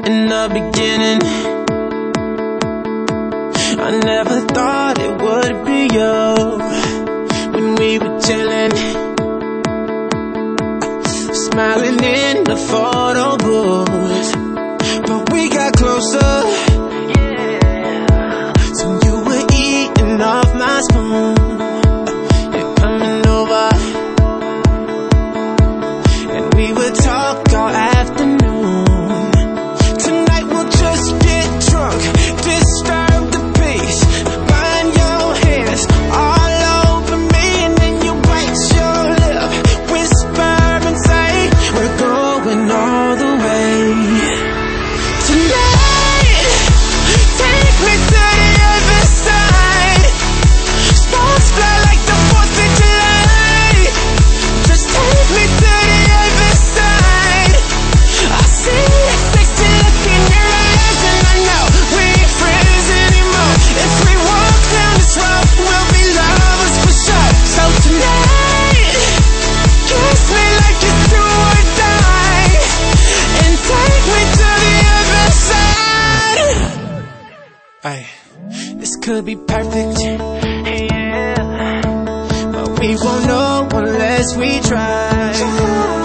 in the beginning. I never thought it would be you when we were chilling, smiling in the photo booth. But we got closer, so you were eating off my spoon. You're coming over, and we would talk all afternoon. Tonight we'll just get drunk, disturb the peace, burn your hands all over me, and then you bite your lip, whisper and say we're going all the way. Tonight, take me to the other side. Sparks fly like the 4th of July. Just take me to the other side. I see that sexy look in your eyes, and I know we ain't friends anymore. If we walk down this road, we'll be lovers for sure. So tonight, kiss me like it's do or die, and take me to the other side. Ay, this could be perfect, yeah, but we won't know unless we try.